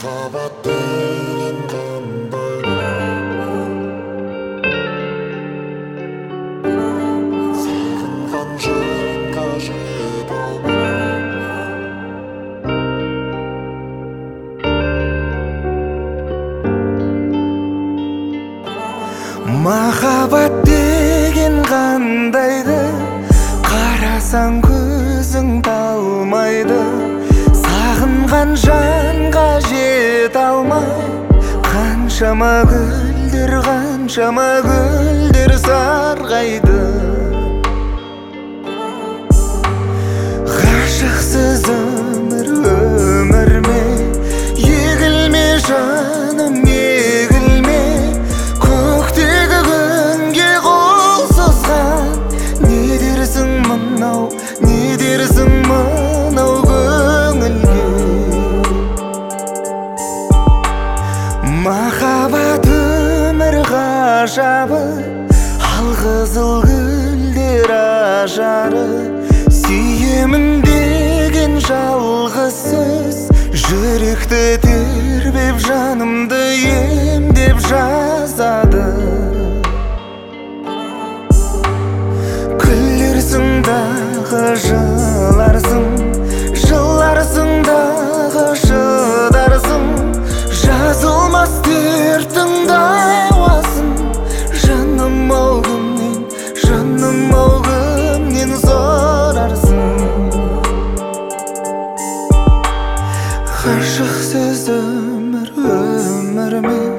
Махаббат деген қандай, сағынған жанға жете алмай. Махаббат деген қандайды, қарасаң көзің талмайды. Сағынған жанға жете алмай, қаншама гүлдер сарғайды. Ғашықсыз өмір ме, егілме жаным, егілме. Көктегі күнге қол созған, не дерсің мынау көңілге. Махаббат өмір ғажабы, алқызыл гүлдер ажары. Сүйемін деген жалғыз сөз, жүректі тербеп, жанымды емдеп жазады. Күлерсің дағы жыларсың, жыларсың дағы шыдарсың. Жазылмас дерттің дауасын, жаным ау күннен сорарсың. Ғашықсыз өмір ме,